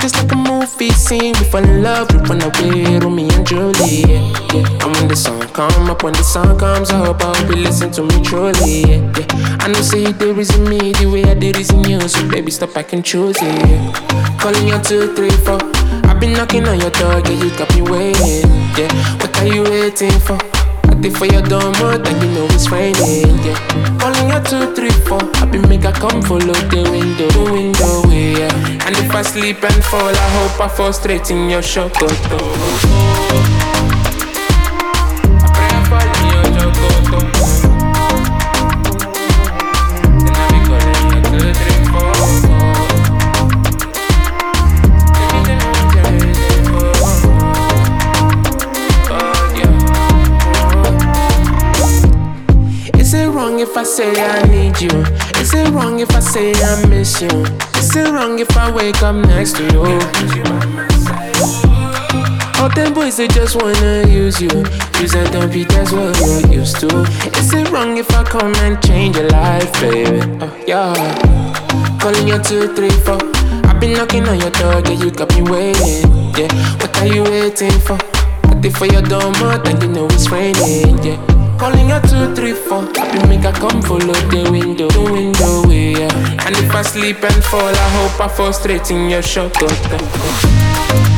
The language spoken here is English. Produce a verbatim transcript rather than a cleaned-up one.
Just like a movie scene, we fall in love, we run away, Romeo and Juliet. Yeah. And when the song come up, when the song comes up, I hope you listen to me truly. Yeah. Yeah. I know say there is in me the way I did is in you, so baby stop acting choosy. Yeah. Calling you two, three, four. I've been knocking on your door, yeah, you got me waiting. Yeah. What are you waiting for? I did for your door more than you know it's raining. Yeah. Calling you two, three, four. I been make her come follow the window, the window, yeah. And if I sleep and fall, I hope I fall straight in your shot. If I say I need you, is it wrong if I say I miss you? Is it wrong if I wake up next to you? All them boys they just wanna use you, use and don't be, that's what you're used to. Is it wrong if I come and change your life, baby? Oh yeah. Calling you two, three, four. I've been knocking on your door, yeah, you got me waiting. Yeah, what are you waiting for? I did for your door more than you know it's raining. Yeah. Calling you two, three, four. I been make her come follow the window, the window, yeah. And if I sleep and fall, I hope I fall straight in your shot.